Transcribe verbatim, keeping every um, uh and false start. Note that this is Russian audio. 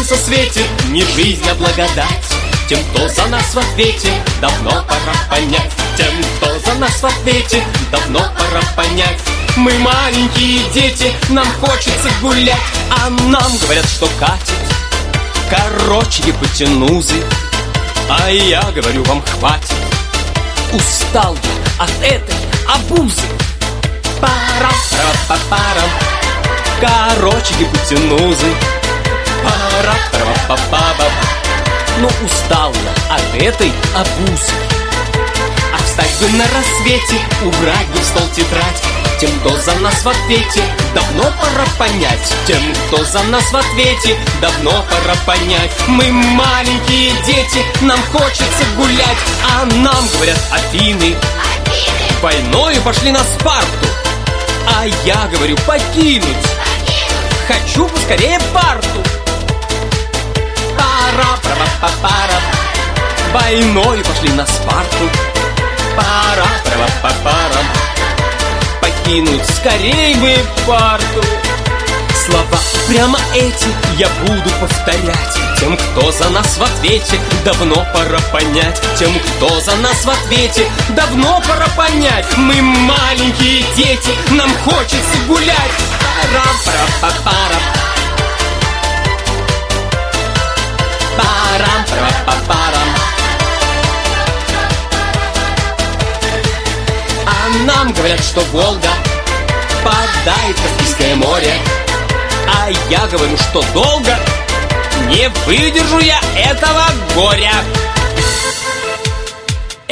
солнце светит, не жизнь, а благодать. Тем, кто за нас в ответе, давно пора понять. Тем, кто за нас в ответе, давно пора понять. Мы маленькие дети, нам хочется гулять, а нам говорят, что катит короче гипотенузы. А я говорю, вам хватит. Устал я от этой обузы. Пара-пара-па-парам. Короче гипотенузы. Пара-пара-па-па-пам. Ну устал я от этой обузы. А встать бы на рассвете, убрать бы в стол тетрадь. Тем, кто за нас в ответе, давно пора понять. Тем, кто за нас в ответе, давно пора понять. Мы маленькие дети, нам хочется гулять, а нам говорят Афины, войною пошли на Спарту. А я говорю покинуть, хочу поскорее парту. Пара-пара-па-пара. Войною пошли на Спарту. Пара-пара-па-пара. Покинуть скорей бы парту. Слова прямо эти я буду повторять. Тем, кто за нас в ответе, давно пора понять. Тем, кто за нас в ответе, давно пора понять. Мы маленькие дети, нам хочется гулять. Пара-пара-па-пара. Пара-пара-па-пара. А нам говорят, что Волга впадает в Каспийское море. А я говорю, что долго не выдержу я этого горя.